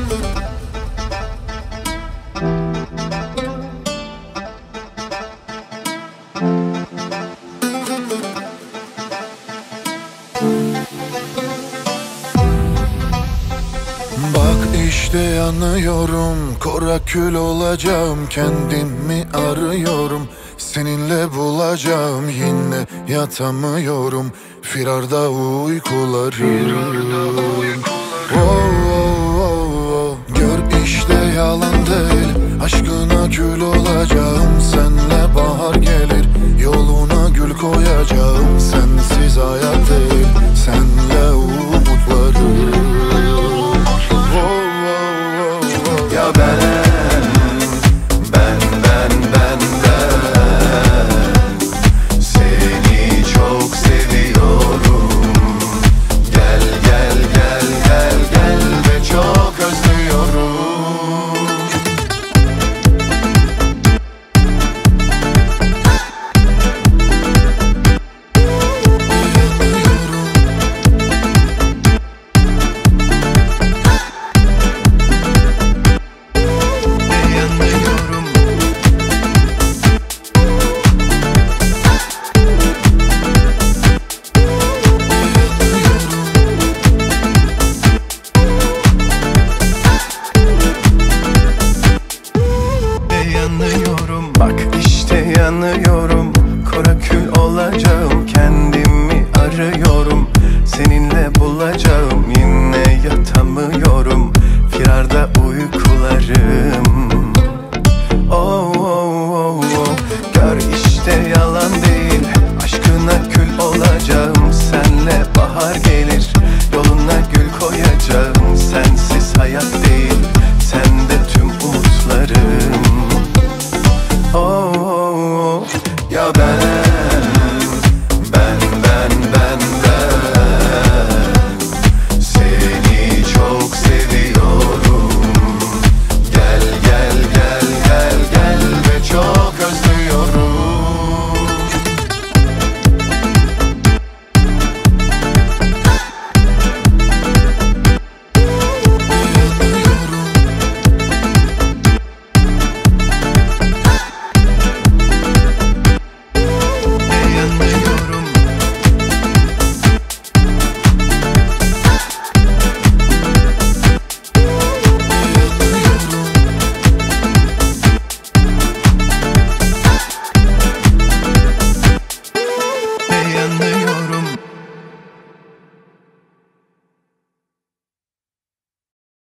Bak işte yanıyorum, kora kül olacağım. Kendimi arıyorum, seninle bulacağım. Yine yatamıyorum, firarda uykularım. Oh, oh, oh, oh. Gör işte yalan değil, aşkına kül olacağım. Senle bahar gelir, yoluna gül koyacağım. Sensiz hayat değil, senle umutlarım. Ya ben seni çok seviyorum. Gel gel gel gel gel ve çok özlüyorum. Bak işte yanıyorum, kara kül olacağım. Kendimi arıyorum, seninle bulacağım. Yine yatamıyorum, firarda uykularım. Oh, oh, oh, oh. Gör işte yalan değil, aşkına kül olacağım. Senle bahar gelir, yoluna gül koyacağım. Sensiz hayat değil,